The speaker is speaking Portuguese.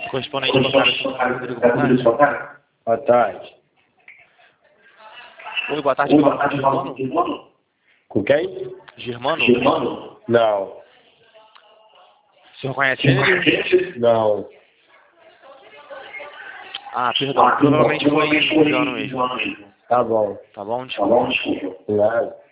Correspondente local, Rodrigo, boa tarde. Boa tarde. Oi, boa tarde, Germano. Com quem? Germano? Não. O senhor conhece ele? Não. Ah, perdão. Provavelmente foi engano mesmo. Tá bom. Tá bom? Desculpa. Nada.